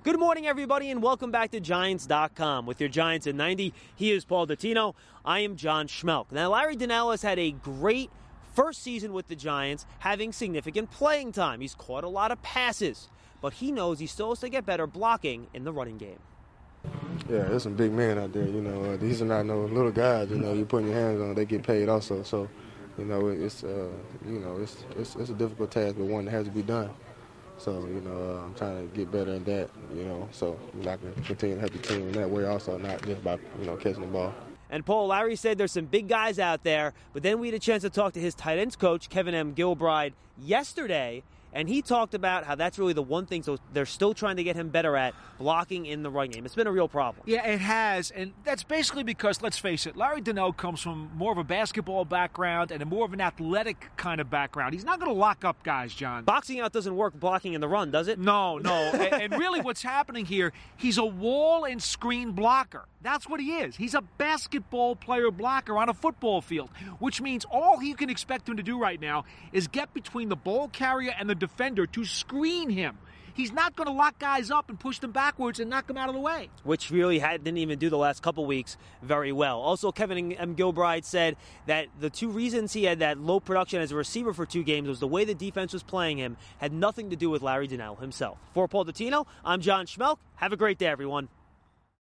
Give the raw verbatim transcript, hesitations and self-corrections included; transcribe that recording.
Good morning, everybody, and welcome back to Giants dot com. With your Giants in ninety, he is Paul Dottino. I am John Schmelk. Now, Larry Donnell has had a great first season with the Giants, having significant playing time. He's caught a lot of passes, but he knows he still has to get better blocking in the running game. Yeah, there's some big men out there, you know. Uh, these are not no little guys, you know. You're putting your hands on them, they get paid also. So, you know, it's, uh, you know, it's, it's, it's a difficult task, but one that has to be done. So, you know, uh, I'm trying to get better at that, you know, so I can continue to help the team in that way also, not just by, you know, catching the ball. And Paul, Larry said there's some big guys out there, but then we had a chance to talk to his tight ends coach, Kevin M. Gilbride, yesterday, and he talked about how that's really the one thing, so they're still trying to get him better at blocking in the run game. It's been a real problem. Yeah, it has, and that's basically because, let's face it, Larry Donnell comes from more of a basketball background and a more of an athletic kind of background. He's not going to lock up guys, John. Boxing out doesn't work blocking in the run, does it? No, no, and, and really what's happening here, he's a wall and screen blocker. That's what he is. He's a basketball player blocker on a football field, which means all you can expect him to do right now is get between the ball carrier and the defender to screen him. He's not going to lock guys up and push them backwards and knock them out of the way. Which really had, didn't even do the last couple weeks very well. Also, Kevin M. Gilbride said that the two reasons he had that low production as a receiver for two games was the way the defense was playing him, had nothing to do with Larry Donnell himself. For Paul Dottino, I'm John Schmelk. Have a great day, everyone.